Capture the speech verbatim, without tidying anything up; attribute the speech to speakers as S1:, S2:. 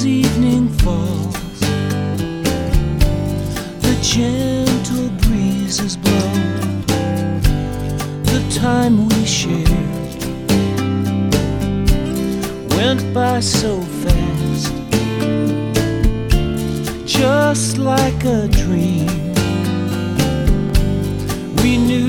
S1: as evening falls, the gentle breezes blow. The time we shared went by so fast, just like a dream. We knew